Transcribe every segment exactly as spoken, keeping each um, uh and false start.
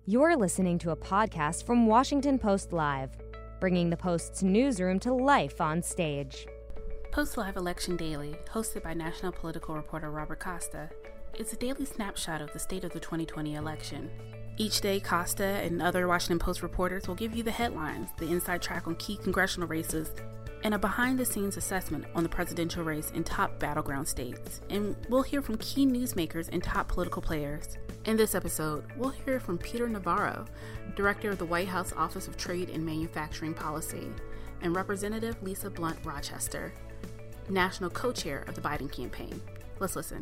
You're listening to a podcast from Washington Post Live, bringing the Post's newsroom to life on stage. Post Live Election Daily, hosted by national political reporter Robert Costa, is a daily snapshot of the state of the twenty twenty election. Each day, Costa and other Washington Post reporters will give you the headlines, the inside track on key congressional races, and a behind-the-scenes assessment on the presidential race in top battleground states. And we'll hear from key newsmakers and top political players. In this episode, we'll hear from Peter Navarro, Director of the White House Office of Trade and Manufacturing Policy, and Representative Lisa Blunt Rochester, National Co-Chair of the Biden campaign. Let's listen.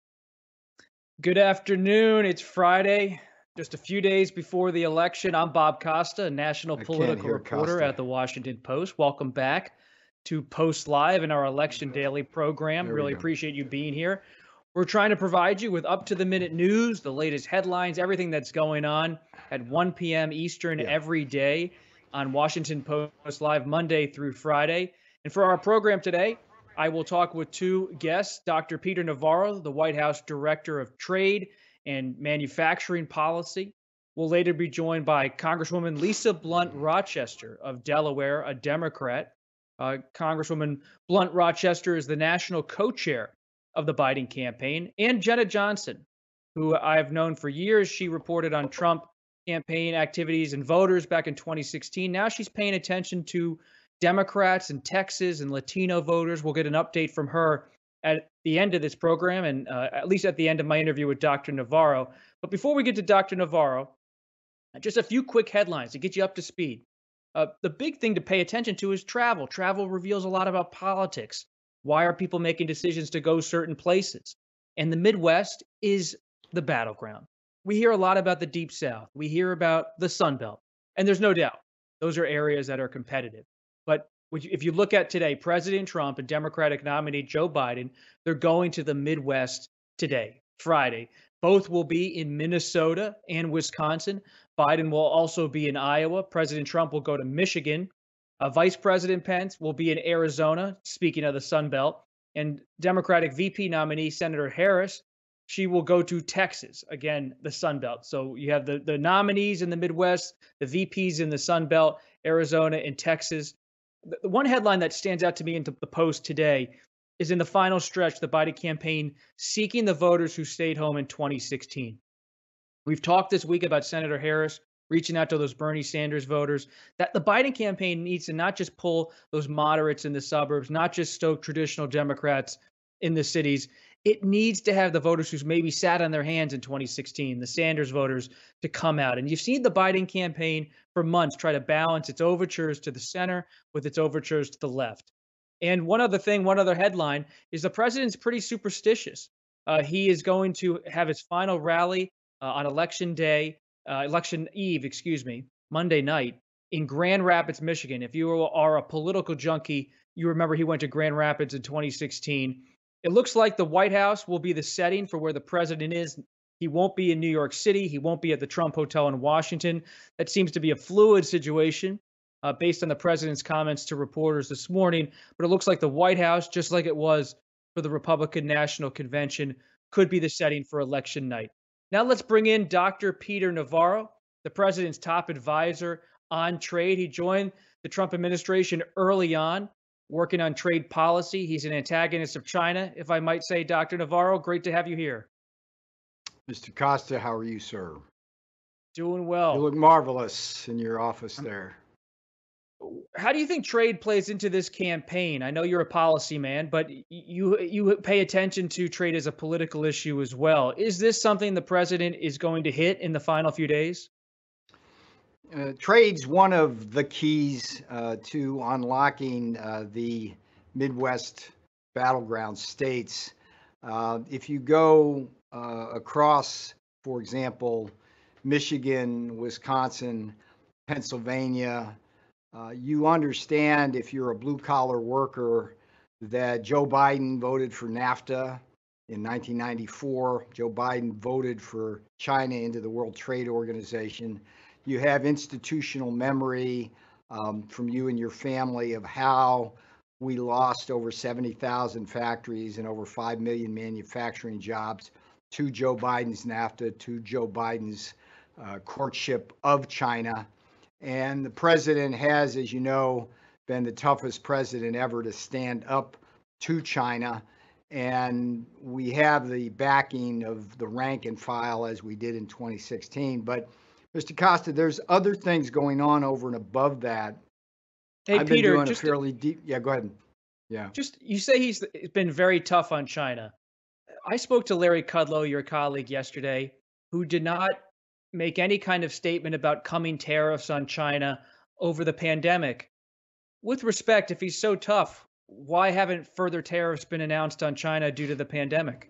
Good afternoon. It's Friday, just a few days before the election. I'm Bob Costa, a national political reporter Costa. at the Washington Post. Welcome back to Post Live in our Election Daily program. Really appreciate you being here. We're trying to provide you with up-to-the-minute news, the latest headlines, everything that's going on at one p.m. Eastern Yeah. every day on Washington Post Live, Monday through Friday. And for our program today, I will talk with two guests, Doctor Peter Navarro, the White House Director of Trade and Manufacturing Policy. We'll later be joined by Congresswoman Lisa Blunt Rochester of Delaware, a Democrat. Uh, Congresswoman Blunt Rochester is the national co-chair of the Biden campaign, and Jenna Johnson, who I've known for years. She reported on Trump campaign activities and voters back in twenty sixteen. Now she's paying attention to Democrats in Texas and Latino voters. We'll get an update from her at the end of this program, and uh, at least at the end of my interview with Doctor Navarro. But before we get to Doctor Navarro, just a few quick headlines to get you up to speed. Uh, the big thing to pay attention to is travel. Travel reveals a lot about politics. Why are people making decisions to go certain places? And the Midwest is the battleground. We hear a lot about the Deep South. We hear about the Sun Belt. And there's no doubt those are areas that are competitive. But if you look at today, President Trump and Democratic nominee Joe Biden, they're going to the Midwest today, Friday. Both will be in Minnesota and Wisconsin. Biden will also be in Iowa. President Trump will go to Michigan. Uh, Vice President Pence will be in Arizona, speaking of the Sun Belt. And Democratic V P nominee Senator Harris, she will go to Texas, again, the Sun Belt. So you have the, the nominees in the Midwest, the V Ps in the Sun Belt, Arizona and Texas. The, the one headline that stands out to me in the Post today is in the final stretch, the Biden campaign seeking the voters who stayed home in twenty sixteen. We've talked this week about Senator Harris reaching out to those Bernie Sanders voters, that the Biden campaign needs to not just pull those moderates in the suburbs, not just stoke traditional Democrats in the cities. It needs to have the voters who's maybe sat on their hands in twenty sixteen, the Sanders voters, to come out. And you've seen the Biden campaign for months try to balance its overtures to the center with its overtures to the left. And one other thing, one other headline is the president's pretty superstitious. Uh, he is going to have his final rally uh, on election day, uh, election eve, excuse me, Monday night in Grand Rapids, Michigan. If you are a political junkie, you remember he went to Grand Rapids in twenty sixteen. It looks like the White House will be the setting for where the president is. He won't be in New York City. He won't be at the Trump Hotel in Washington. That seems to be a fluid situation uh, based on the president's comments to reporters this morning. But it looks like the White House, just like it was for the Republican National Convention, could be the setting for election night. Now let's bring in Doctor Peter Navarro, the president's top advisor on trade. He joined the Trump administration early on, working on trade policy. He's an antagonist of China, if I might say. Doctor Navarro, great to have you here. Mister Costa, how are you, sir? Doing well. You look marvelous in your office there. How do you think trade plays into this campaign? I know you're a policy man, but you you pay attention to trade as a political issue as well. Is this something the president is going to hit in the final few days? Uh, trade's one of the keys uh, to unlocking uh, the Midwest battleground states. Uh, if you go uh, across, for example, Michigan, Wisconsin, Pennsylvania, uh, you understand if you're a blue-collar worker that Joe Biden voted for NAFTA in nineteen ninety-four. Joe Biden voted for China into the World Trade Organization. You have institutional memory um, from you and your family of how we lost over seventy thousand factories and over five million manufacturing jobs to Joe Biden's NAFTA, to Joe Biden's uh, courtship of China. And the president has, as you know, been the toughest president ever to stand up to China. And we have the backing of the rank and file as we did in twenty sixteen. But Mister Costa, there's other things going on over and above that. Hey, I've Peter, been doing just a fairly deep. Yeah, go ahead. Yeah. Just you say he's been very tough on China. I spoke to Larry Kudlow, your colleague, yesterday, who did not make any kind of statement about coming tariffs on China over the pandemic. With respect, if he's so tough, why haven't further tariffs been announced on China due to the pandemic?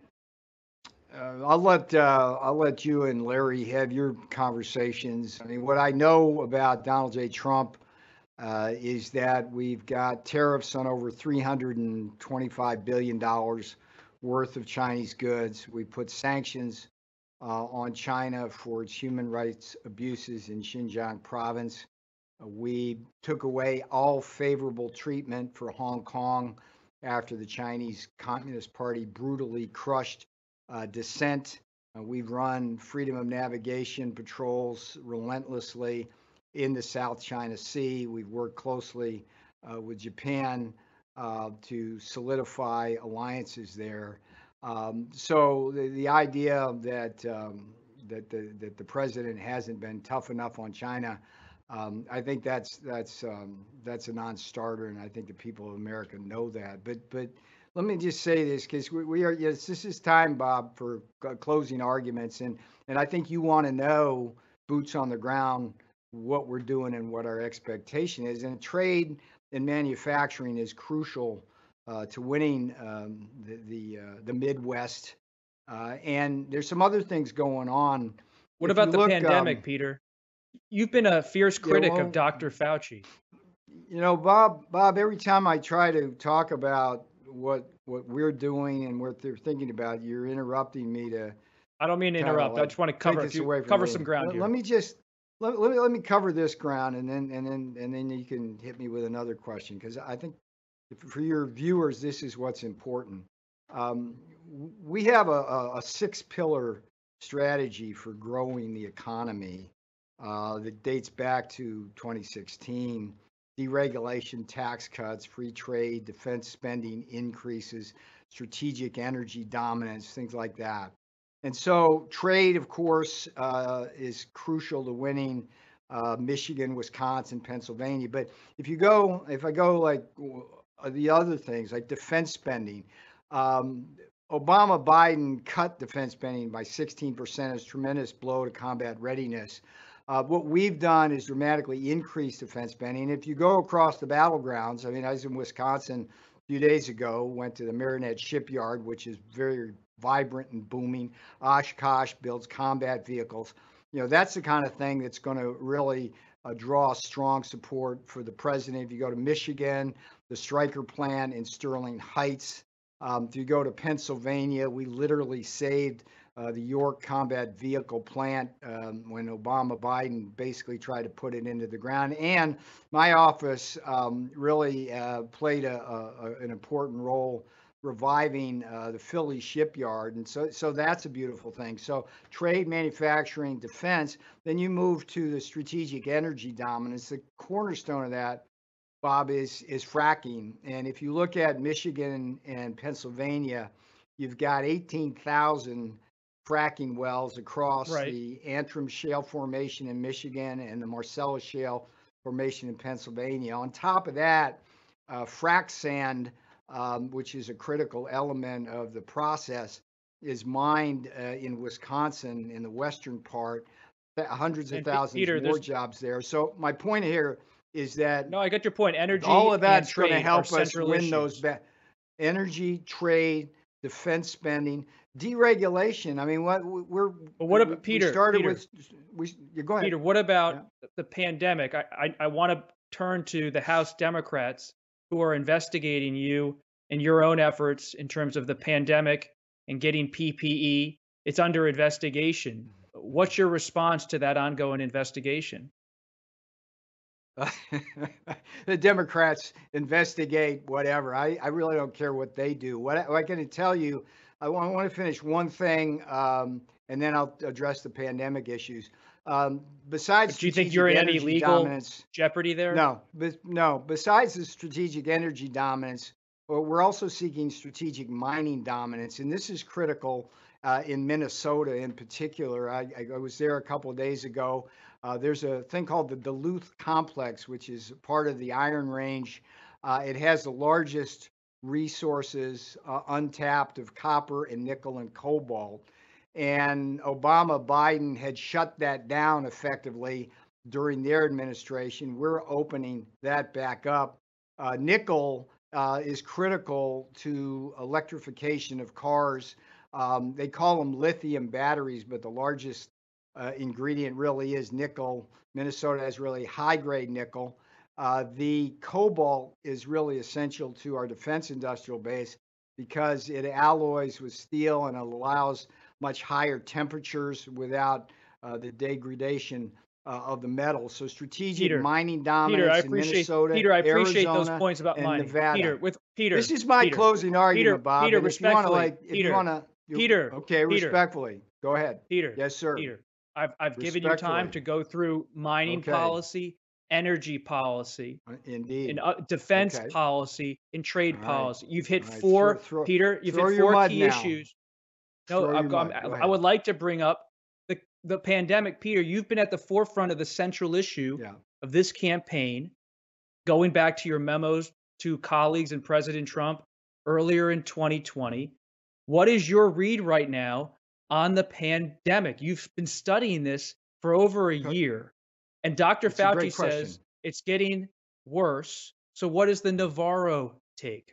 Uh, I'll let uh, I'll let you and Larry have your conversations. I mean, what I know about Donald J. Trump uh, is that we've got tariffs on over three hundred twenty-five billion dollars worth of Chinese goods. We put sanctions uh, on China for its human rights abuses in Xinjiang province. Uh, we took away all favorable treatment for Hong Kong after the Chinese Communist Party brutally crushed uh, dissent. Uh, we've run freedom of navigation patrols relentlessly in the South China Sea. We've worked closely uh, with Japan uh, to solidify alliances there. Um, so the, the idea that um, that the that the president hasn't been tough enough on China, um, I think that's that's um, that's a non-starter, and I think the people of America know that. But but let me just say this, because we, we are yes, this is time, Bob, for closing arguments, and and I think you want to know, boots on the ground, what we're doing and what our expectation is. And trade and manufacturing is crucial uh, to winning um, the the, uh, the Midwest. Uh, and there's some other things going on. What If about you the look, pandemic, um, Peter? You've been a fierce Yeah, critic well, of Doctor Fauci. You know, Bob, Bob, every time I try to talk about what what we're doing and what they're thinking about, you're interrupting me to I don't mean to kinda interrupt. I like just want to take cover a this few, away from cover me. some ground Let, here. let me just let, let me let me cover this ground, and then and then and then you can hit me with another question, because I think if, for your viewers, this is what's important. Um, w- we have a, a, a six pillar strategy for growing the economy uh, that dates back to twenty sixteen. Deregulation, tax cuts, free trade, defense spending increases, strategic energy dominance, things like that. And so trade, of course, uh, is crucial to winning uh, Michigan, Wisconsin, Pennsylvania. But if you go, if I go like w- uh, the other things like defense spending, um, Obama Biden cut defense spending by sixteen percent, as a tremendous blow to combat readiness. Uh, what we've done is dramatically increase defense spending. If you go across the battlegrounds, I mean, I was in Wisconsin a few days ago, went to the Marinette Shipyard, which is very vibrant and booming. Oshkosh builds combat vehicles. You know, that's the kind of thing that's going to really uh, draw strong support for the president. If you go to Michigan, the Stryker plant in Sterling Heights. Um, if you go to Pennsylvania, we literally saved uh, the York combat vehicle plant um, when Obama Biden basically tried to put it into the ground. And my office um, really uh, played a, a, an important role reviving uh, the Philly shipyard. And so, so that's a beautiful thing. So trade, manufacturing, defense, then you move to the strategic energy dominance. The cornerstone of that, Bob, is is fracking. And if you look at Michigan and Pennsylvania, you've got eighteen thousand fracking wells across Right. the Antrim Shale Formation in Michigan and the Marcellus Shale Formation in Pennsylvania. On top of that, uh, frac sand, um, which is a critical element of the process, is mined uh, in Wisconsin in the western part. Th- Hundreds of And Pe- thousands Peter, more there's jobs there. So my point here is that no. I get your point. Energy, all of and that's going to trade are help us central win issues. those ba- energy, trade, defense spending, deregulation. I mean, what we're But what we, about we Peter? started Peter, with we you go ahead. Peter, what about Yeah. the pandemic? I, I, I want to turn to the House Democrats who are investigating you and your own efforts in terms of the pandemic and getting P P E. It's under investigation. What's your response to that ongoing investigation? The Democrats investigate whatever. I, I really don't care what they do. What, I, what I can tell you, I want, I want to finish one thing. Um, and then I'll address the pandemic issues. Um, besides, do you think you're in any legal dominance, jeopardy there? No, but no. Besides the strategic energy dominance, we're also seeking strategic mining dominance, and this is critical uh, in Minnesota in particular. I, I was there a couple of days ago. Uh, there's a thing called the Duluth Complex, which is part of the Iron Range. Uh, it has the largest resources uh, untapped of copper and nickel and cobalt. And Obama Biden had shut that down effectively during their administration. We're opening that back up. Uh, nickel uh, is critical to electrification of cars. Um, they call them lithium batteries, but the largest uh, ingredient really is nickel. Minnesota has really high-grade nickel. Uh, the cobalt is really essential to our defense industrial base because it alloys with steel and allows much higher temperatures without uh, the degradation uh, of the metal. So strategic Peter, mining dominance Peter, I in Minnesota, Peter, I appreciate Arizona, those points about and mining. Nevada. Peter, with Peter, this is my Peter, closing argument, Peter, Bob. Peter, and if you want to, respectfully, like, if Peter, you want to, Peter, okay, Peter, respectfully, go ahead. Peter, yes, sir. Peter, I've I've given you time to go through mining okay. policy, energy policy, indeed, in uh, defense okay. policy, in trade right. policy. You've hit right. four, throw, throw, Peter. You've hit four key now. issues. No, I'm, I'm, I would like to bring up the the pandemic, Peter. You've been at the forefront of the central issue yeah. of this campaign, going back to your memos to colleagues and President Trump earlier in twenty twenty. What is your read right now on the pandemic? You've been studying this for over a year, and Doctor That's Fauci says it's getting worse. So what is the Navarro take?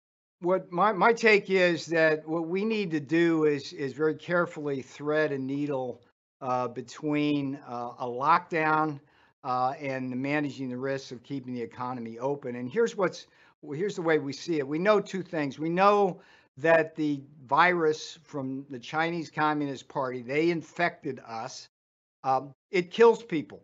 What my, my take is that what we need to do is is very carefully thread a needle uh, between uh, a lockdown uh, and managing the risks of keeping the economy open. And here's what's here's the way we see it. We know two things. We know that the virus from the Chinese Communist Party, they infected us. Um, it kills people.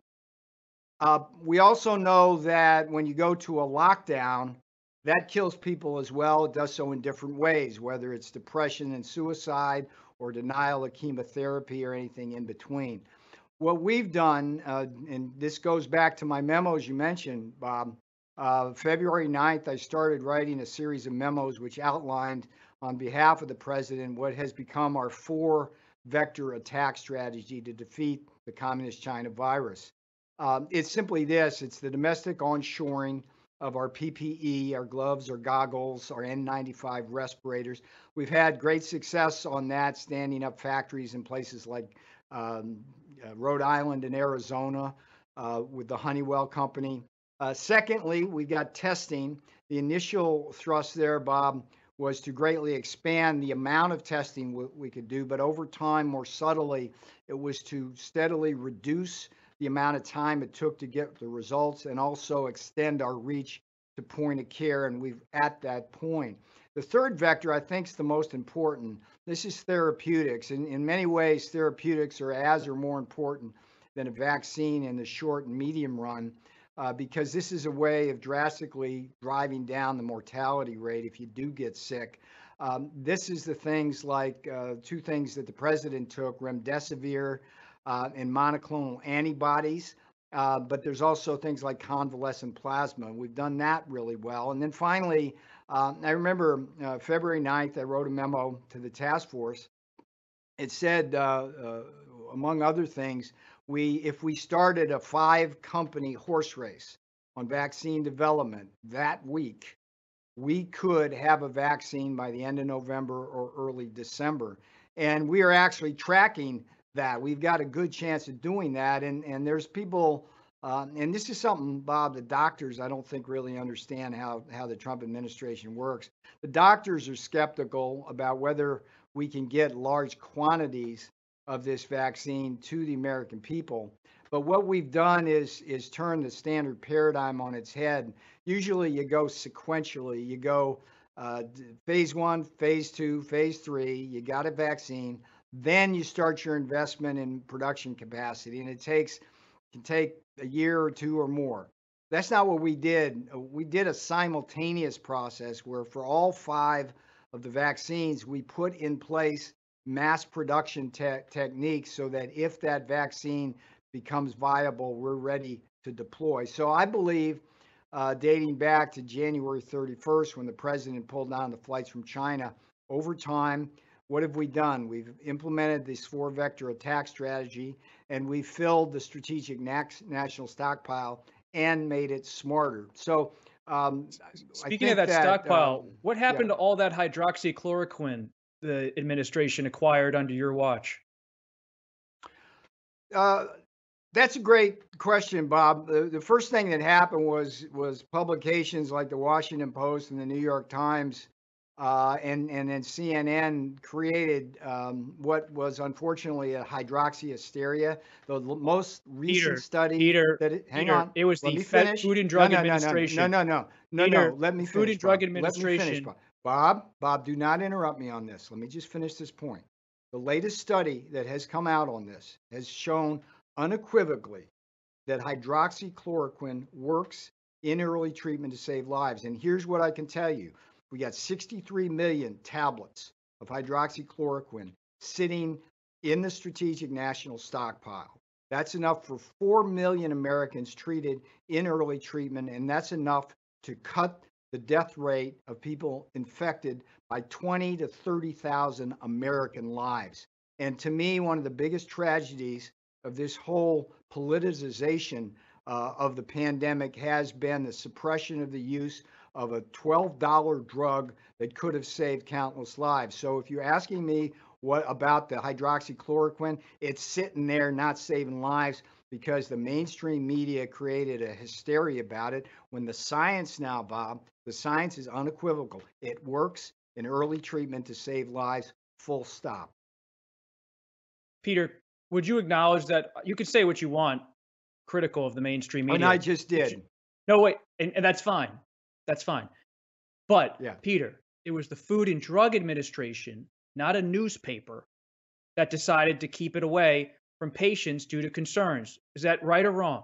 Uh, we also know that when you go to a lockdown, that kills people as well. It does so in different ways, whether it's depression and suicide or denial of chemotherapy or anything in between. What we've done, uh, and this goes back to my memos you mentioned, Bob, uh, February ninth, I started writing a series of memos which outlined on behalf of the president what has become our four vector attack strategy to defeat the communist China virus. Um, it's simply this, it's the domestic onshoring of our P P E, our gloves, our goggles, our N ninety-five respirators. We've had great success on that, standing up factories in places like um, uh, Rhode Island and Arizona uh, with the Honeywell company. Uh, secondly, we got testing. The initial thrust there, Bob, was to greatly expand the amount of testing we, we could do, but over time, more subtly, it was to steadily reduce the amount of time it took to get the results and also extend our reach to point of care, and we've at that point. The third vector, I think, is the most important. This is therapeutics. And in many ways, therapeutics are as or more important than a vaccine in the short and medium run, uh, because this is a way of drastically driving down the mortality rate if you do get sick. Um, this is the things like uh, two things that the president took, remdesivir, Uh, and monoclonal antibodies, uh, but there's also things like convalescent plasma. We've done that really well. And then finally, uh, I remember uh, February ninth, I wrote a memo to the task force. It said, uh, uh, among other things, we if we started a five-company horse race on vaccine development that week, we could have a vaccine by the end of November or early December. And we are actually tracking that. We've got a good chance of doing that. And, and there's people, uh, and this is something, Bob, the doctors, I don't think really understand how, how the Trump administration works. The doctors are skeptical about whether we can get large quantities of this vaccine to the American people. But what we've done is, is turn the standard paradigm on its head. Usually you go sequentially. You go uh, phase one, phase two, phase three, you got a vaccine. Then you start your investment in production capacity, and it takes can take a year or two or more. That's not what we did. We did a simultaneous process where for all five of the vaccines, we put in place mass production te- techniques so that if that vaccine becomes viable, we're ready to deploy. So I believe, uh, dating back to January thirty-first, when the president pulled down the flights from China, over time, what have we done? We've implemented this four vector attack strategy, and we filled the strategic national stockpile and made it smarter. So um, speaking of that, that stockpile, um, what happened yeah. to all that hydroxychloroquine the administration acquired under your watch? Uh, that's a great question, Bob. The, the first thing that happened was was publications like the Washington Post and the New York Times uh, and and then C N N created um, what was unfortunately a hydroxyhysteria. The most recent Peter, study Peter, that it, hang Peter, on, it was let the me Fed finish. Food and Drug no, no, Administration. No, no, no, no, no, Peter, no. Let me Food finish. and Drug Bob. Administration. Let me finish, Bob. Bob, Bob, do not interrupt me on this. Let me just finish this point. The latest study that has come out on this has shown unequivocally that hydroxychloroquine works in early treatment to save lives. And here's what I can tell you. We got sixty-three million tablets of hydroxychloroquine sitting in the strategic national stockpile. That's enough for four million Americans treated in early treatment, and that's enough to cut the death rate of people infected by twenty to thirty thousand American lives. And to me, one of the biggest tragedies of this whole politicization uh, of the pandemic has been the suppression of the use of a twelve dollar drug that could have saved countless lives. So if you're asking me what about the hydroxychloroquine, it's sitting there not saving lives because the mainstream media created a hysteria about it, when the science now, Bob, the science is unequivocal. It works in early treatment to save lives, full stop. Peter, would you acknowledge that you could say what you want, critical of the mainstream media? And I just did. You, no, wait, and, and that's fine. That's fine. But, yeah. Peter, it was the Food and Drug Administration, not a newspaper, that decided to keep it away from patients due to concerns. Is that right or wrong?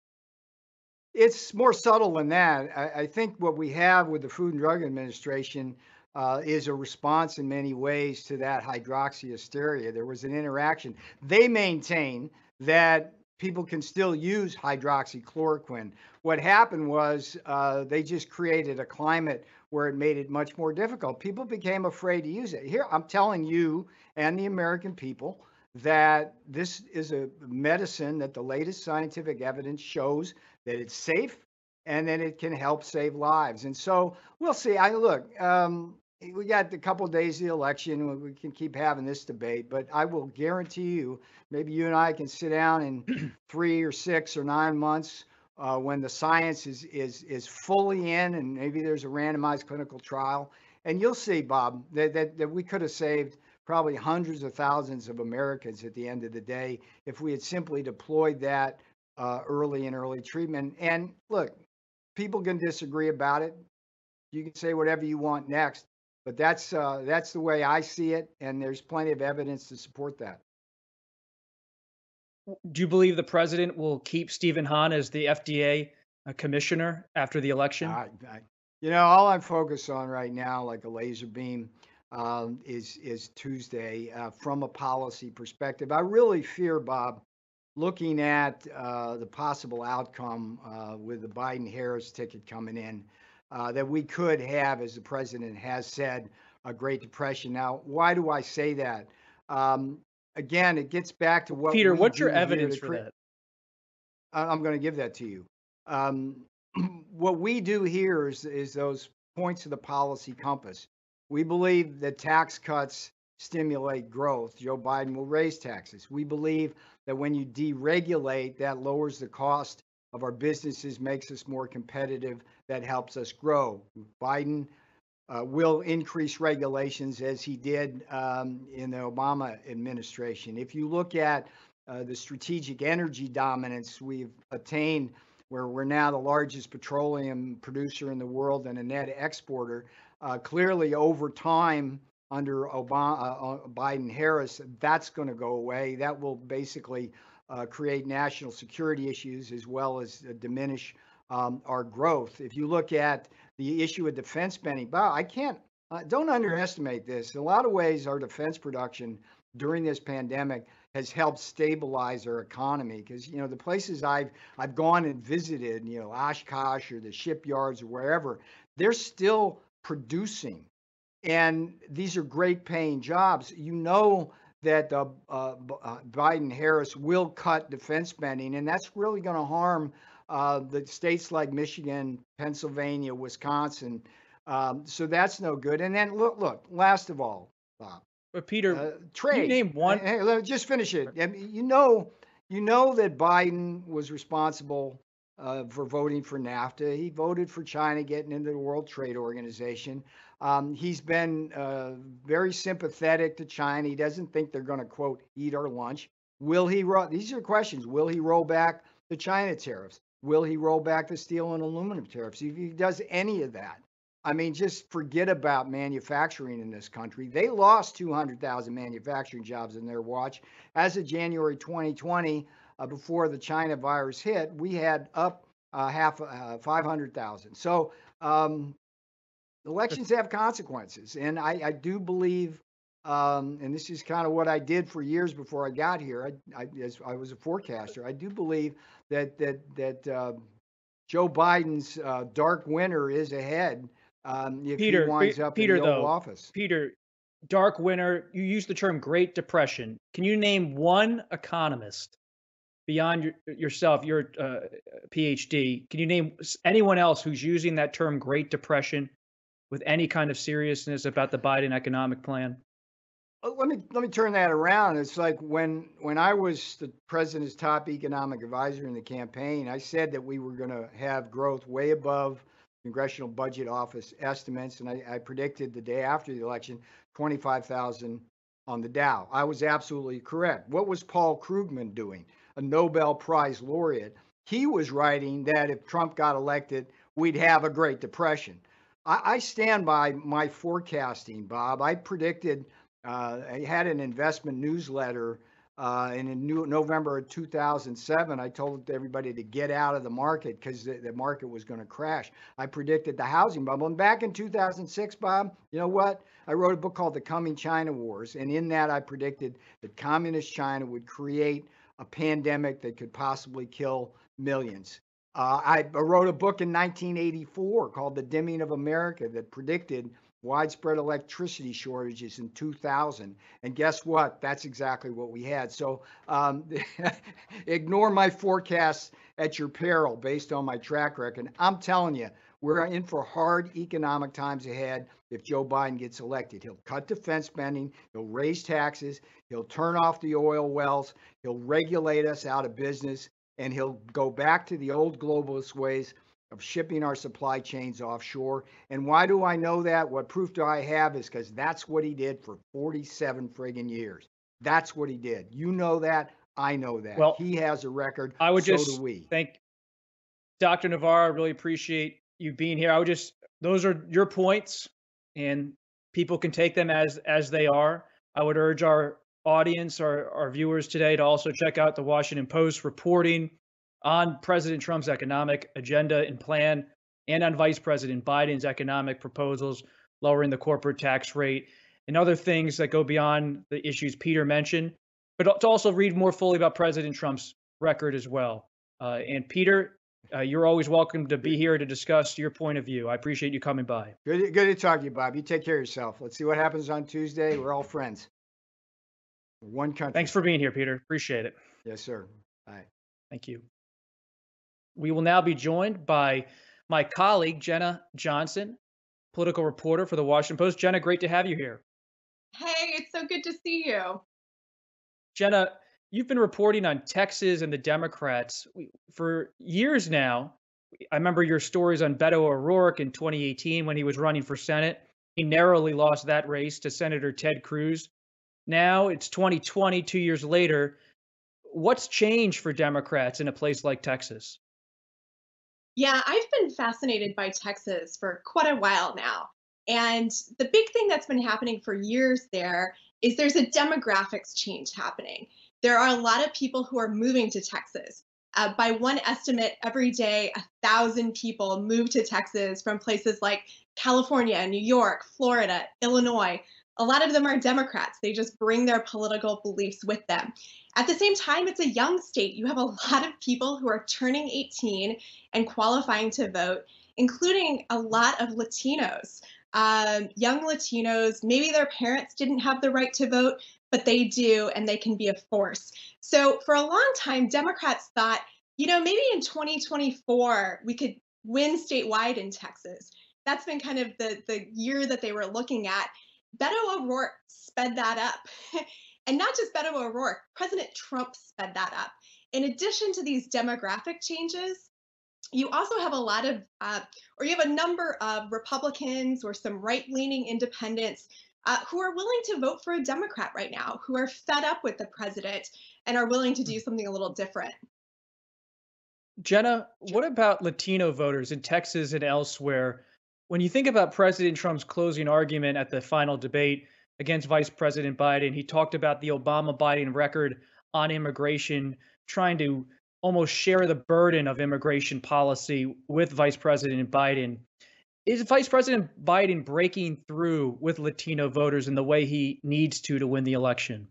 It's more subtle than that. I, I think what we have with the Food and Drug Administration uh, is a response in many ways to that hydroxyhysteria. There was an interaction. They maintain that people can still use hydroxychloroquine. What happened was uh, they just created a climate where it made it much more difficult. People became afraid to use it. Here, I'm telling you and the American people that this is a medicine that the latest scientific evidence shows that it's safe and that it can help save lives. And so we'll see. I look, um, we got a couple of days of the election. We can keep having this debate, but I will guarantee you, maybe you and I can sit down in three or six or nine months uh, when the science is is is fully in, and maybe there's a randomized clinical trial, and you'll see, Bob, that that, that we could have saved probably hundreds of thousands of Americans at the end of the day if we had simply deployed that uh, early in early treatment. And look, people can disagree about it. You can say whatever you want next, but that's uh, that's the way I see it, and there's plenty of evidence to support that. Do you believe the president will keep Stephen Hahn as the F D A uh, commissioner after the election? I, I, you know, all I'm focused on right now, like a laser beam, um, is is Tuesday uh, from a policy perspective. I really fear, Bob, looking at uh, the possible outcome uh, with the Biden-Harris ticket coming in, uh, that we could have, as the president has said, a Great Depression. Now, why do I say that? Um, again, it gets back to what Peter, we what's do your here evidence to for cre- that? I'm going to give that to you. Um, what we do here is, is those points of the policy compass. We believe that tax cuts stimulate growth. Joe Biden will raise taxes. We believe that when you deregulate, that lowers the cost of our businesses, makes us more competitive, that helps us grow. Biden uh, will increase regulations as he did um, in the Obama administration. If you look at uh, the strategic energy dominance we've attained, where we're now the largest petroleum producer in the world and a net exporter, uh, clearly over time under Obama, uh, Biden-Harris, that's going to go away. That will basically uh, create national security issues as well as uh, diminish um, our growth. If you look at the issue of defense spending, Bob, I can't Uh, don't underestimate this. In a lot of ways, our defense production during this pandemic has helped stabilize our economy because, you know, the places I've I've gone and visited, you know, Oshkosh or the shipyards or wherever, they're still producing. And these are great paying jobs. You know that uh, uh, uh, Biden Harris will cut defense spending, and that's really going to harm uh, the states like Michigan, Pennsylvania, Wisconsin. Um, so that's no good. And then look, look. Last of all, Bob, But Peter, uh, can you trade. name one? Hey, let me just finish it. I mean, you know, you know that Biden was responsible uh, for voting for NAFTA. He voted for China getting into the World Trade Organization. Um, he's been uh, very sympathetic to China. He doesn't think they're going to, quote, eat our lunch. Will he roll? These are questions. Will he roll back the China tariffs? Will he roll back the steel and aluminum tariffs? If he does any of that, I mean, just forget about manufacturing in this country. They lost two hundred thousand manufacturing jobs in their watch. As of January twenty twenty, uh, before the China virus hit, we had up uh, half uh, five hundred thousand. So um, elections have consequences. And I, I do believe, um, and this is kind of what I did for years before I got here, I, I, as I was a forecaster, I do believe that, that, that uh, Joe Biden's uh, dark winter is ahead. Um, if Peter, he winds up Peter, in the though, Oval Office. Peter, dark winter. You used the term Great Depression. Can you name one economist beyond your, yourself, your uh, PhD? Can you name anyone else who's using that term Great Depression with any kind of seriousness about the Biden economic plan? Let me let me turn that around. It's like when when I was the president's top economic advisor in the campaign, I said that we were going to have growth way above Congressional Budget Office estimates, and I, I predicted the day after the election twenty-five thousand on the Dow. I was absolutely correct. What was Paul Krugman doing? A Nobel Prize laureate. He was writing that if Trump got elected, we'd have a Great Depression. I, I stand by my forecasting, Bob. I predicted. Uh, I had an investment newsletter, uh, and in new, November of two thousand seven, I told everybody to get out of the market because the, the market was going to crash. I predicted the housing bubble. And back in two thousand six, Bob, you know what? I wrote a book called The Coming China Wars. And in that, I predicted that communist China would create a pandemic that could possibly kill millions. Uh, I wrote a book in nineteen eighty-four called The Dimming of America that predicted widespread electricity shortages in two thousand. And guess what? That's exactly what we had. So um, ignore my forecasts at your peril based on my track record. I'm telling you, we're in for hard economic times ahead if Joe Biden gets elected. He'll cut defense spending, he'll raise taxes, he'll turn off the oil wells, he'll regulate us out of business, and he'll go back to the old globalist ways of shipping our supply chains offshore. And why do I know that? What proof do I have is because that's what he did for forty-seven friggin' years. That's what he did. You know that. I know that. Well, he has a record. I would so just do we. thank Doctor Navarro. I really appreciate you being here. I would just, those are your points, and people can take them as as they are. I would urge our audience, our, our viewers today to also check out the Washington Post reporting on President Trump's economic agenda and plan, and on Vice President Biden's economic proposals, lowering the corporate tax rate and other things that go beyond the issues Peter mentioned, but to also read more fully about President Trump's record as well. Uh, and Peter, uh, you're always welcome to be here to discuss your point of view. I appreciate you coming by. Good, good to talk to you, Bob. You take care of yourself. Let's see what happens on Tuesday. We're all friends. One country. Thanks for being here, Peter. Appreciate it. Yes, sir. Bye. Thank you. We will now be joined by my colleague, Jenna Johnson, political reporter for the Washington Post. Jenna, great to have you here. Hey, it's so good to see you. Jenna, you've been reporting on Texas and the Democrats for years now. I remember your stories on Beto O'Rourke in twenty eighteen when he was running for Senate. He narrowly lost that race to Senator Ted Cruz. Now it's twenty twenty, two years later. What's changed for Democrats in a place like Texas? Yeah, I've been fascinated by Texas for quite a while now. And the big thing that's been happening for years there is there's a demographics change happening. There are a lot of people who are moving to Texas. Uh, by one estimate, every day, a thousand people move to Texas from places like California, New York, Florida, Illinois. A lot of them are Democrats. They just bring their political beliefs with them. At the same time, it's a young state. You have a lot of people who are turning eighteen and qualifying to vote, including a lot of Latinos. Um, young Latinos, maybe their parents didn't have the right to vote, but they do, and they can be a force. So for a long time, Democrats thought, you know, maybe in twenty twenty-four, we could win statewide in Texas. That's been kind of the, the year that they were looking at. Beto O'Rourke sped that up. And not just Beto O'Rourke, President Trump sped that up. In addition to these demographic changes, you also have a lot of, uh, or you have a number of Republicans or some right-leaning independents uh, who are willing to vote for a Democrat right now, who are fed up with the president and are willing to do something a little different. Jenna, what about Latino voters in Texas and elsewhere? When you think about President Trump's closing argument at the final debate against Vice President Biden, he talked about the Obama-Biden record on immigration, trying to almost share the burden of immigration policy with Vice President Biden. Is Vice President Biden breaking through with Latino voters in the way he needs to to win the election?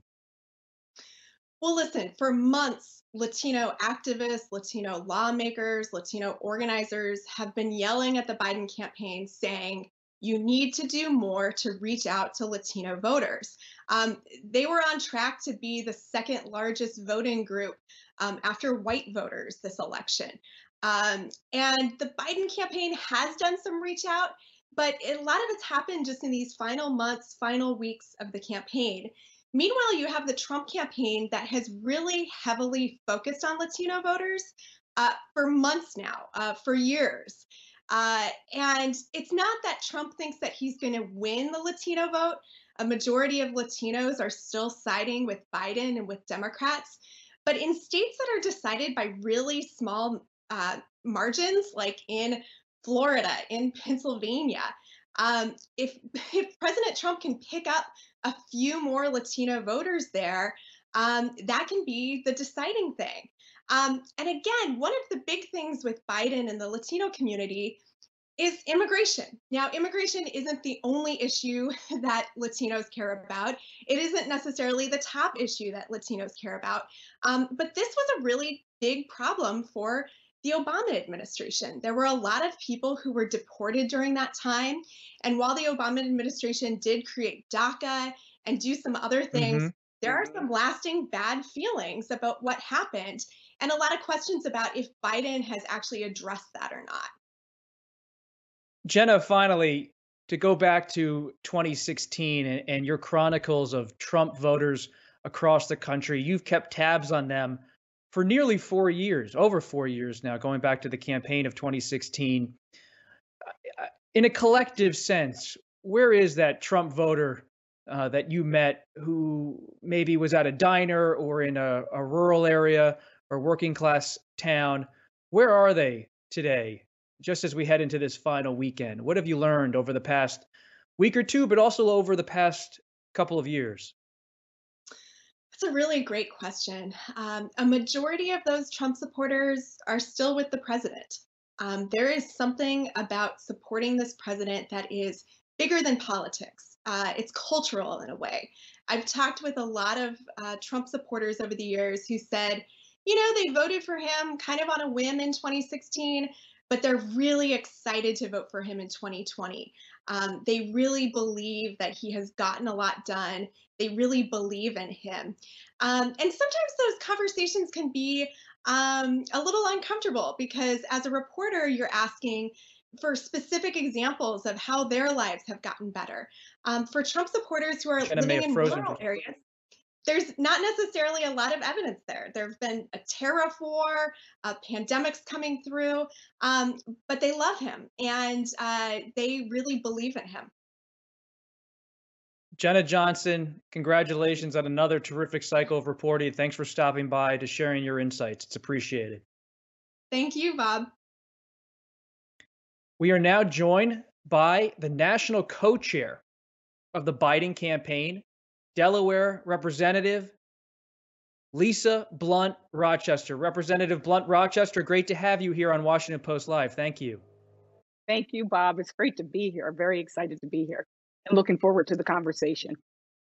Well, listen, for months, Latino activists, Latino lawmakers, Latino organizers have been yelling at the Biden campaign saying, you need to do more to reach out to Latino voters. Um, they were on track to be the second largest voting group um, after white voters this election. Um, and the Biden campaign has done some reach out, but a lot of it's happened just in these final months, final weeks of the campaign. Meanwhile, you have the Trump campaign that has really heavily focused on Latino voters uh, for months now, uh, for years. Uh, and it's not that Trump thinks that he's going to win the Latino vote. A majority of Latinos are still siding with Biden and with Democrats. But in states that are decided by really small uh, margins, like in Florida, in Pennsylvania, um, if, if President Trump can pick up a few more Latino voters there, um, that can be the deciding thing. Um, and again, one of the big things with Biden and the Latino community is immigration. Now, immigration isn't the only issue that Latinos care about. It isn't necessarily the top issue that Latinos care about. Um, but this was a really big problem for the Obama administration. There were a lot of people who were deported during that time. And while the Obama administration did create DACA and do some other things, mm-hmm. there are some lasting bad feelings about what happened and a lot of questions about if Biden has actually addressed that or not. Jenna, finally, to go back to twenty sixteen and, and your chronicles of Trump voters across the country, you've kept tabs on them for nearly four years, over four years now, going back to the campaign of twenty sixteen. In a collective sense, where is that Trump voter uh, that you met who maybe was at a diner or in a, a rural area or working class town? Where are they today, just as we head into this final weekend? What have you learned over the past week or two, but also over the past couple of years? That's a really great question. Um, a majority of those Trump supporters are still with the president. Um, there is something about supporting this president that is bigger than politics. Uh, it's cultural in a way. I've talked with a lot of uh, Trump supporters over the years who said, you know, they voted for him kind of on a whim in twenty sixteen, but they're really excited to vote for him in twenty twenty. Um, they really believe that he has gotten a lot done. They really believe in him. Um, and sometimes those conversations can be um, a little uncomfortable because as a reporter, you're asking for specific examples of how their lives have gotten better. Um, for Trump supporters who are living in rural areas, there's not necessarily a lot of evidence there. There have been a tariff war, uh, pandemics coming through, um, but they love him and uh, they really believe in him. Jenna Johnson, congratulations on another terrific cycle of reporting. Thanks for stopping by to sharing your insights. It's appreciated. Thank you, Bob. We are now joined by the national co-chair of the Biden campaign, Delaware Representative Lisa Blunt Rochester. Representative Blunt Rochester, great to have you here on Washington Post Live. Thank you. Thank you, Bob. It's great to be here. Very excited to be here and looking forward to the conversation.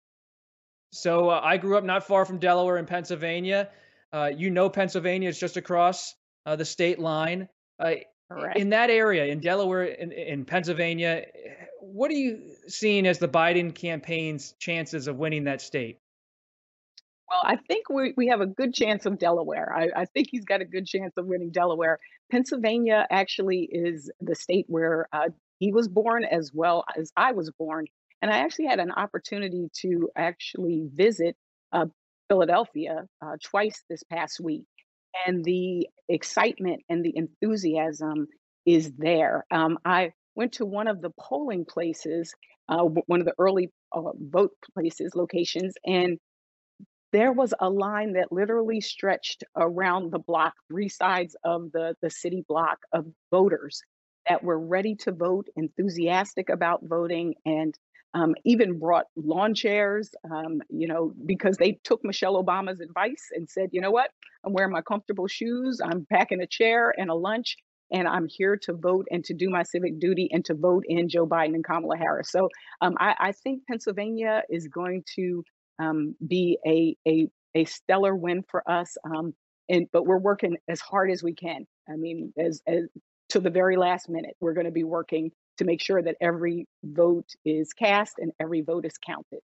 So uh, I grew up not far from Delaware in Pennsylvania. Uh, you know, Pennsylvania is just across uh, the state line. Uh, Correct. in that area, in Delaware, in, in Pennsylvania, what are you seeing as the Biden campaign's chances of winning that state? Well, I think we, we have a good chance of Delaware. I, I think he's got a good chance of winning Delaware. Pennsylvania actually is the state where uh, he was born as well as I was born. And I actually had an opportunity to actually visit uh, Philadelphia uh, twice this past week. And the excitement and the enthusiasm is there. Um, I went to one of the polling places, uh, w- one of the early uh, vote places, locations, and there was a line that literally stretched around the block, three sides of the, the city block of voters that were ready to vote, enthusiastic about voting, and um, even brought lawn chairs, um, you know, because they took Michelle Obama's advice and said, you know what, I'm wearing my comfortable shoes, I'm packing a chair and a lunch, and I'm here to vote and to do my civic duty and to vote in Joe Biden and Kamala Harris. So um, I, I think Pennsylvania is going to um, be a, a a stellar win for us. Um, and but we're working as hard as we can. I mean, as, as to the very last minute, we're going to be working to make sure that every vote is cast and every vote is counted.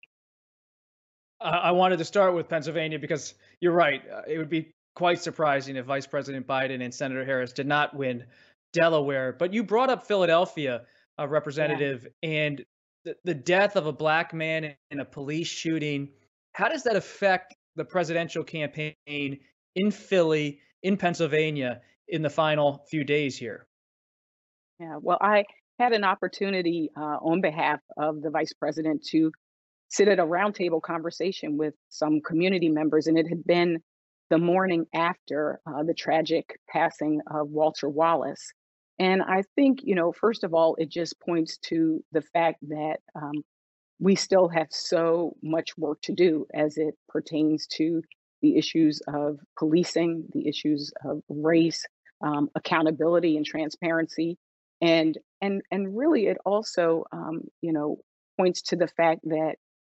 Uh, I wanted to start with Pennsylvania because you're right. Uh, it would be quite surprising if Vice President Biden and Senator Harris did not win Delaware. But you brought up Philadelphia, uh, Representative, and the, the death of a black man in a police shooting. How does that affect the presidential campaign in Philly, in Pennsylvania, in the final few days here? Yeah, well, I had an opportunity uh, on behalf of the vice president to sit at a roundtable conversation with some community members, and it had been the morning after uh, the tragic passing of Walter Wallace. And I think, you know, first of all, it just points to the fact that um, we still have so much work to do as it pertains to the issues of policing, the issues of race, um, accountability and transparency. And and and really it also um, you know, points to the fact that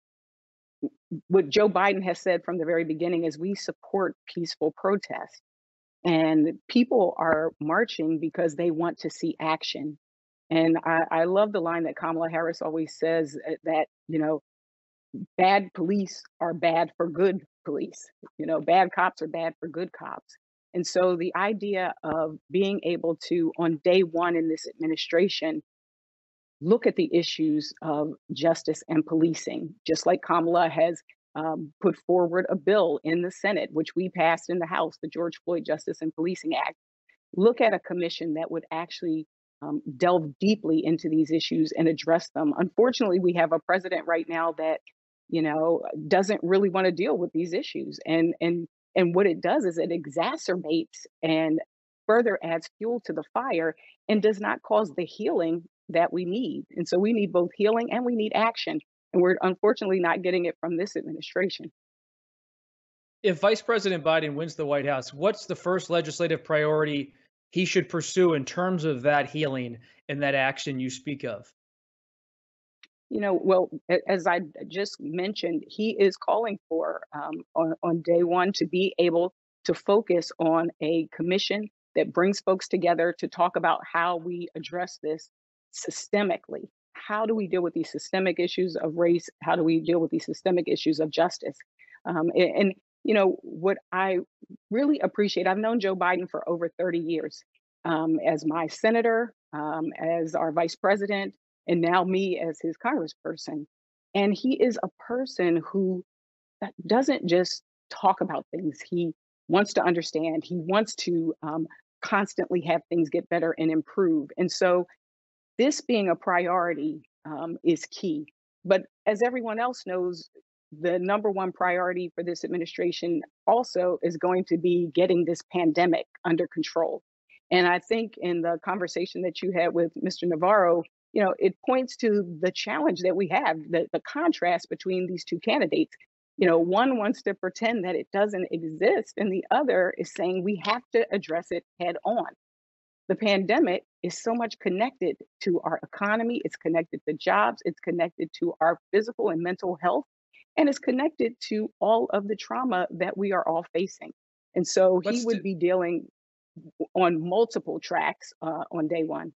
what Joe Biden has said from the very beginning is we support peaceful protest. And people are marching because they want to see action. And I, I love the line that Kamala Harris always says uh, that, you know, bad police are bad for good police. You know, bad cops are bad for good cops. And so the idea of being able to, on day one in this administration, look at the issues of justice and policing, just like Kamala has um, put forward a bill in the Senate, which we passed in the House, the George Floyd Justice and Policing Act. Look at a commission that would actually um, delve deeply into these issues and address them. Unfortunately, we have a president right now that, you know, doesn't really want to deal with these issues. And and and what it does is it exacerbates and further adds fuel to the fire and does not cause the healing that we need. And so we need both healing and we need action. And we're unfortunately not getting it from this administration. If Vice President Biden wins the White House, what's the first legislative priority he should pursue in terms of that healing and that action you speak of? You know, well, a- as I just mentioned, he is calling for um, on, on day one to be able to focus on a commission that brings folks together to talk about how we address this systemically. How do we deal with these systemic issues of race? How do we deal with these systemic issues of justice? Um, a- and, you know, what I really appreciate, I've known Joe Biden for over thirty years um, as my senator, um, as our vice president, and now me as his congressperson. And he is a person who uh, doesn't just talk about things. He wants to understand. He wants to um, constantly have things get better and improve. And so this being a priority um, is key. But as everyone else knows, the number one priority for this administration also is going to be getting this pandemic under control. And I think in the conversation that you had with Mister Navarro, you know, it points to the challenge that we have, the, the contrast between these two candidates. You know, one wants to pretend that it doesn't exist, and the other is saying we have to address it head on. The pandemic is so much connected to our economy, it's connected to jobs, it's connected to our physical and mental health, and it's connected to all of the trauma that we are all facing. And so he Let's would do, be dealing on multiple tracks uh, on day one.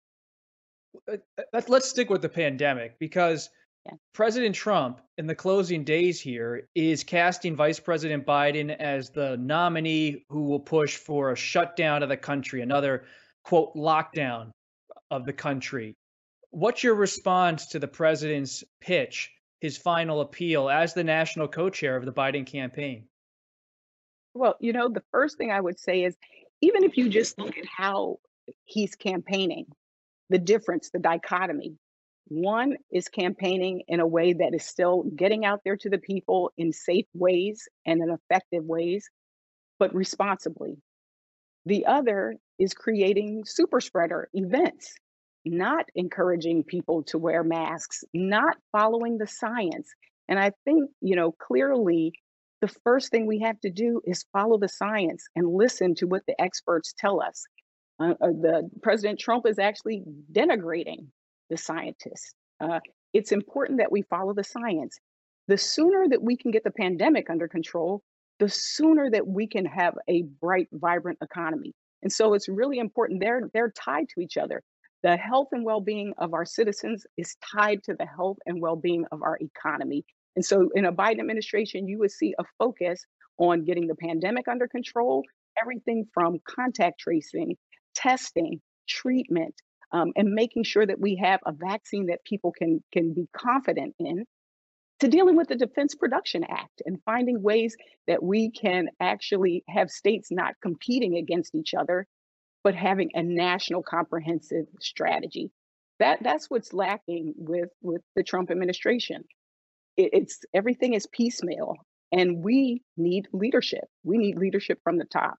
uh, uh, let's let's stick with the pandemic because Yeah. President Trump, in the closing days here, is casting Vice President Biden as the nominee who will push for a shutdown of the country, another quote lockdown of the country. What's your response to the president's pitch, his final appeal as the national co-chair of the Biden campaign? Well, you know, the first thing I would say is even if you just look at how he's campaigning, the difference, the dichotomy. One is campaigning in a way that is still getting out there to the people in safe ways and in effective ways, but responsibly. The other is creating super spreader events, not encouraging people to wear masks, not following the science. And I think, you know, clearly the first thing we have to do is follow the science and listen to what the experts tell us. Uh, uh, the President Trump is actually denigrating the scientists. Uh, it's important that we follow the science. The sooner that we can get the pandemic under control, the sooner that we can have a bright, vibrant economy. And so it's really important. They're they're tied to each other. The health and well-being of our citizens is tied to the health and well-being of our economy. And so in a Biden administration, you would see a focus on getting the pandemic under control, everything from contact tracing, testing, treatment, um, and making sure that we have a vaccine that people can can be confident in, to dealing with the Defense Production Act and finding ways that we can actually have states not competing against each other, but having a national comprehensive strategy. That that's what's lacking with with the Trump administration. It, it's everything is piecemeal, and we need leadership. We need leadership from the top.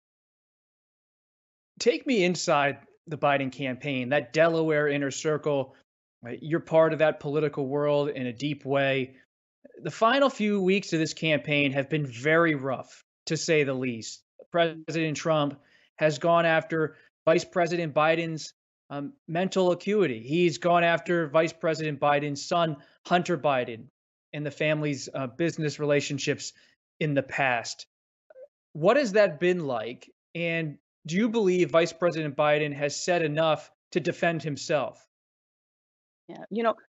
Take me inside the Biden campaign, that Delaware inner circle. Right? You're part of that political world in a deep way. The final few weeks of this campaign have been very rough, to say the least. President Trump has gone after Vice President Biden's um, mental acuity. He's gone after Vice President Biden's son, Hunter Biden, and the family's uh, business relationships in the past. What has that been like? And do you believe Vice President Biden has said enough to defend himself? Yeah, you know,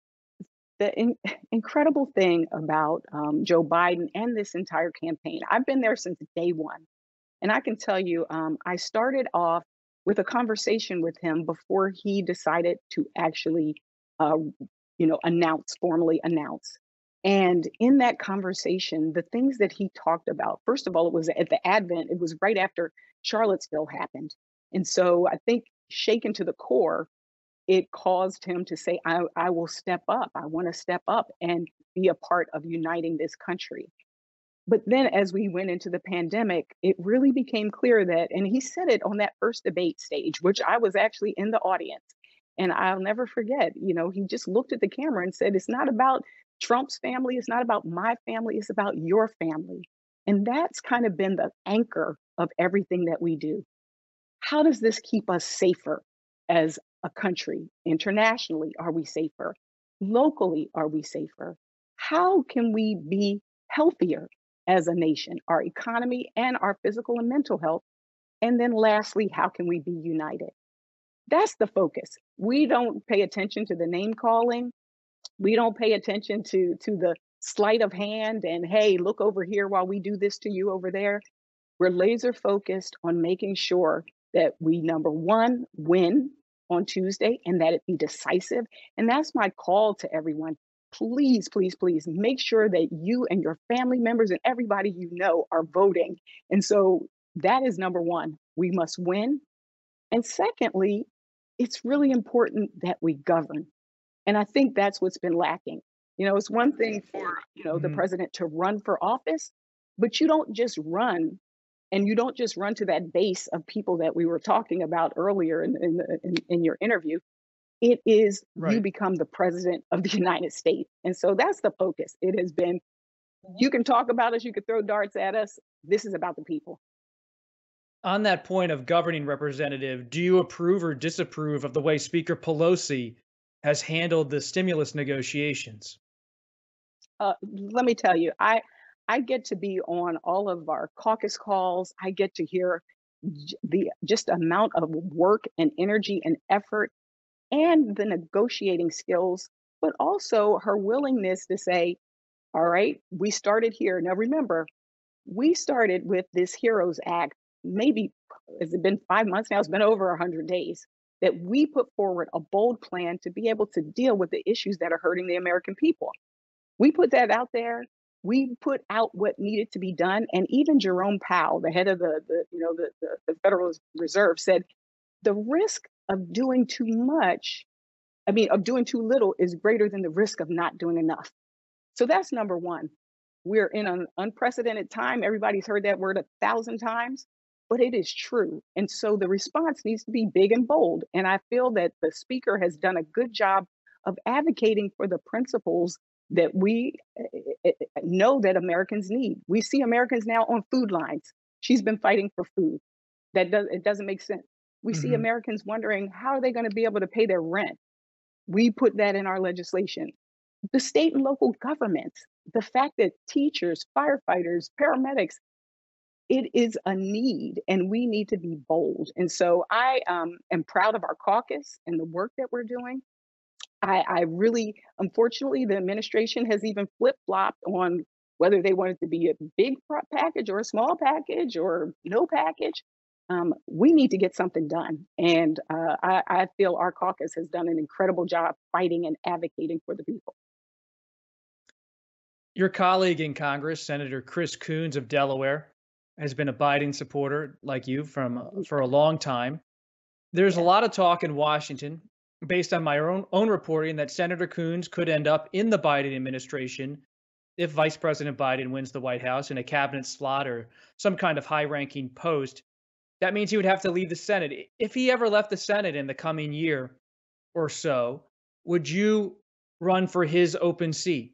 the in- incredible thing about um, Joe Biden and this entire campaign, I've been there since day one. And I can tell you, um, I started off with a conversation with him before he decided to actually, uh, you know, announce, formally announce. And in that conversation, the things that he talked about, first of all, it was at the advent, it was right after Charlottesville happened. And so I think shaken to the core, it caused him to say, I, I will step up. I want to step up and be a part of uniting this country. But then as we went into the pandemic, it really became clear that, and he said it on that first debate stage, which I was actually in the audience. And I'll never forget, you know, he just looked at the camera and said, it's not about Trump's family. It's not about my family. It's about your family. And that's kind of been the anchor of everything that we do. How does this keep us safer as a country? Internationally, are we safer? Locally, are we safer? How can we be healthier as a nation, our economy and our physical and mental health? And then lastly, how can we be united? That's the focus. We don't pay attention to the name calling. We don't pay attention to, to the sleight of hand and, hey, look over here while we do this to you over there. We're laser focused on making sure that we, number one, win on Tuesday and that it be decisive. And that's my call to everyone. Please, please, please make sure that you and your family members and everybody you know are voting. And so that is number one. We must win. And secondly, it's really important that we govern. And I think that's what's been lacking. You know, it's one thing for, you know, the Mhm. president to run for office, but you don't just run, and you don't just run to that base of people that we were talking about earlier in, in, the- in, in your interview. It is you Right. become the president of the United States. And so that's the focus. It has been You can talk about us, you can throw darts at us. This is about the people. On that point of governing representative, do you approve or disapprove of the way Speaker Pelosi has handled the stimulus negotiations? Uh, let me tell you, I I get to be on all of our caucus calls. I get to hear j- the just amount of work and energy and effort and the negotiating skills, but also her willingness to say, all right, we started here. Now remember, we started with this HEROES Act, maybe has it been five months now? It's been over one hundred days that we put forward a bold plan to be able to deal with the issues that are hurting the American people. We put that out there. We put out what needed to be done. And even Jerome Powell, the head of the, the you know, the, the, the Federal Reserve said the risk of doing too much, I mean, of doing too little is greater than the risk of not doing enough. So that's number one. We're in an unprecedented time. Everybody's heard that word a thousand times, but it is true. And so the response needs to be big and bold. And I feel that the speaker has done a good job of advocating for the principles that we uh, know that Americans need. We see Americans now on food lines. She's been fighting for food. That does it doesn't make sense. We see Mhm. Americans wondering how are they going to be able to pay their rent. We put that in our legislation. The state and local governments, the fact that teachers, firefighters, paramedics, it is a need and we need to be bold. And so I um, am proud of our caucus and the work that we're doing. I, I really, unfortunately, the administration has even flip-flopped on whether they want it to be a big pro- package or a small package or no package. Um, we need to get something done. And uh, I, I feel our caucus has done an incredible job fighting and advocating for the people. Your colleague in Congress, Senator Chris Coons of Delaware, has been a Biden supporter like you from for a long time. There's a Yeah. lot of talk in Washington, based on my own own reporting, that Senator Coons could end up in the Biden administration if Vice President Biden wins the White House in a cabinet slot or some kind of high-ranking post. That means he would have to leave the Senate. If he ever left the Senate in the coming year or so, would you run for his open seat?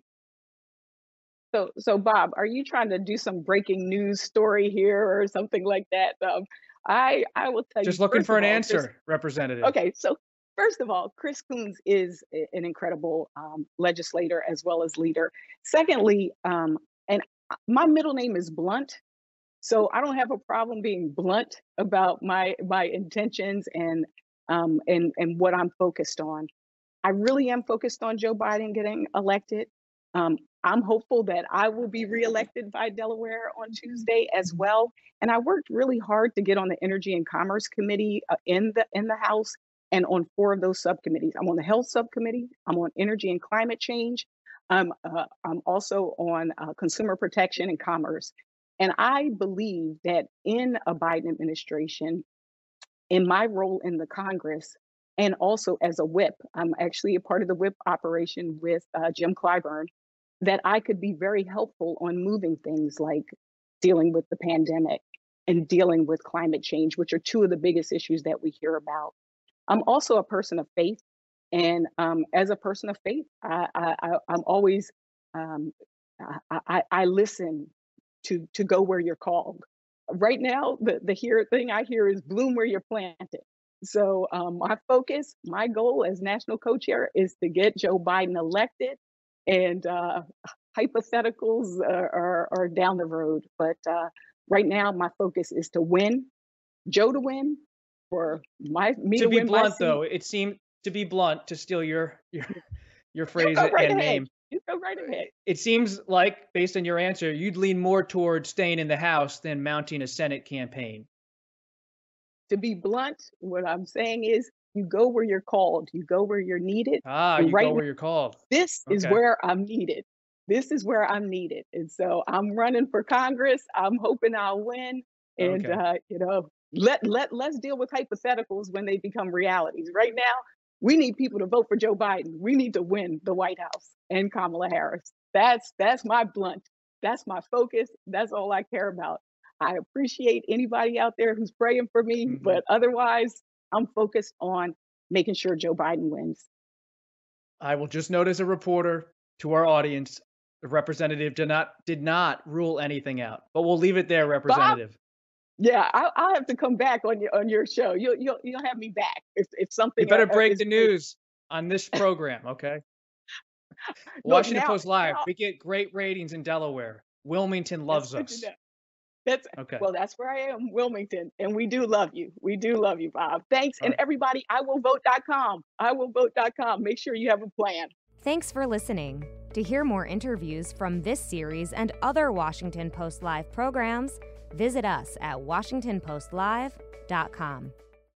So, so Bob, are you trying to do some breaking news story here or something like that? Um, I I will tell you Just looking first for of an all, Chris. answer, Representative. Okay, so first of all, Chris Coons is a- an incredible um, legislator as well as leader. Secondly, um, and I- my middle name is Blunt, so I don't have a problem being blunt about my my intentions and um, and and what I'm focused on. I really am focused on Joe Biden getting elected. Um, I'm hopeful that I will be reelected by Delaware on Tuesday as well. And I worked really hard to get on the Energy and Commerce Committee uh, in the in the House and on four of those subcommittees. I'm on the Health Subcommittee. I'm on Energy and Climate Change. I'm uh, I'm also on uh, Consumer Protection and Commerce. And I believe that in a Biden administration, in my role in the Congress and also as a whip, I'm actually a part of the whip operation with uh, Jim Clyburn, that I could be very helpful on moving things like dealing with the pandemic and dealing with climate change, which are two of the biggest issues that we hear about. I'm also a person of faith. And um, as a person of faith, I, I, I, I'm always, um, I, I, I listen to, to go where you're called. Right now, the, the here thing I hear is bloom where you're planted. So um, my focus, my goal as national co-chair is to get Joe Biden elected, and uh, hypotheticals are, are, are down the road. But uh, right now, my focus is to win, Joe to win, for my me To to be win my blunt, seat. though, it seemed to be blunt, to steal your your your You phrase go right and ahead. name. You go right ahead. It seems like, based on your answer, you'd lean more toward staying in the House than mounting a Senate campaign. To be blunt, what I'm saying is you go where you're called, you go where you're needed. Ah, And you right go now, where you're called. this is Okay. where I'm needed. This is where I'm needed. And so I'm running for Congress. I'm hoping I'll win. And Okay. uh, you know, let let let's deal with hypotheticals when they become realities. Right now, we need people to vote for Joe Biden. We need to win the White House and Kamala Harris. That's that's my blunt. That's my focus. That's all I care about. I appreciate anybody out there who's praying for me, Mhm. but otherwise, I'm focused on making sure Joe Biden wins. I will just note as a reporter to our audience, The representative did not did not rule anything out. But we'll leave it there, Representative. Bob? Yeah, I, I'll have to come back on your on your show. You'll you'll you'll have me back if if something. You better uh, break is- the news on this program, okay? No, Washington now- Post Live. now- We get great ratings in Delaware. Wilmington loves That's good us. to know. That's Okay. well, that's where I am, Wilmington, and we do love you. We do love you, Bob. Thanks, All and right. everybody. I will vote dot com. I will vote dot com. Make sure you have a plan. Thanks for listening. To hear more interviews from this series and other Washington Post Live programs, visit us at washington post live dot com.